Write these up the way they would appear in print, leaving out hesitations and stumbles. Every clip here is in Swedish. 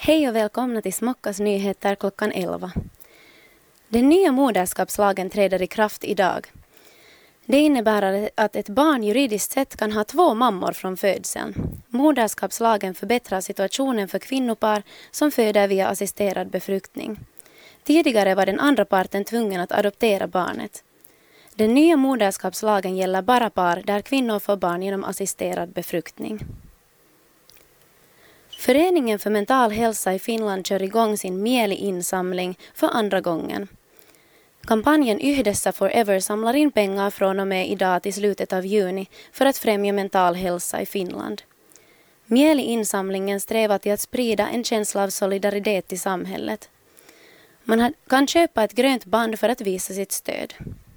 Hej och välkomna till Smockas nyheter klockan 11. Den nya moderskapslagen träder i kraft idag. Det innebär att ett barn juridiskt sett kan ha 2 mammor från födseln. Moderskapslagen förbättrar situationen för kvinnopar som föder via assisterad befruktning. Tidigare var den andra parten tvungen att adoptera barnet. Den nya moderskapslagen gäller bara par där kvinnor får barn genom assisterad befruktning. Föreningen för mental hälsa i Finland kör igång sin mieli-insamling för andra gången. Kampanjen Yhdessä Forever samlar in pengar från och med idag till slutet av juni för att främja mental hälsa i Finland. Mieli-insamlingen strävar till att sprida en känsla av solidaritet i samhället. Man kan köpa ett grönt band för att visa sitt stöd.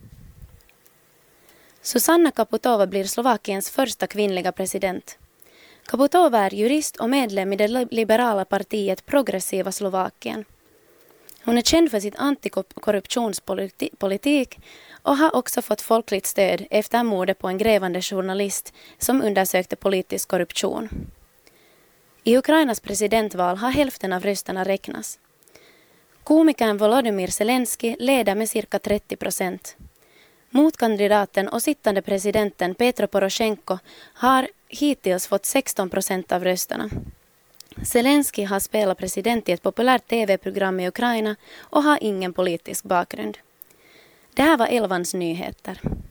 Zuzana Čaputová blir Slovakiens första kvinnliga president. Čaputová är jurist och medlem i det liberala partiet Progressiva Slovakien. Hon är känd för sitt antikorruptionspolitik och har också fått folkligt stöd efter mordet på en grävande journalist som undersökte politisk korruption. I Ukrainas presidentval har hälften av rösterna räknats. Komikern Volodymyr Zelensky leder med cirka 30%. Motkandidaten och sittande presidenten Petro Poroshenko har hittills fått 16% av rösterna. Zelensky har spelat president i ett populärt tv-program i Ukraina och har ingen politisk bakgrund. Det här var 11:ans nyheter.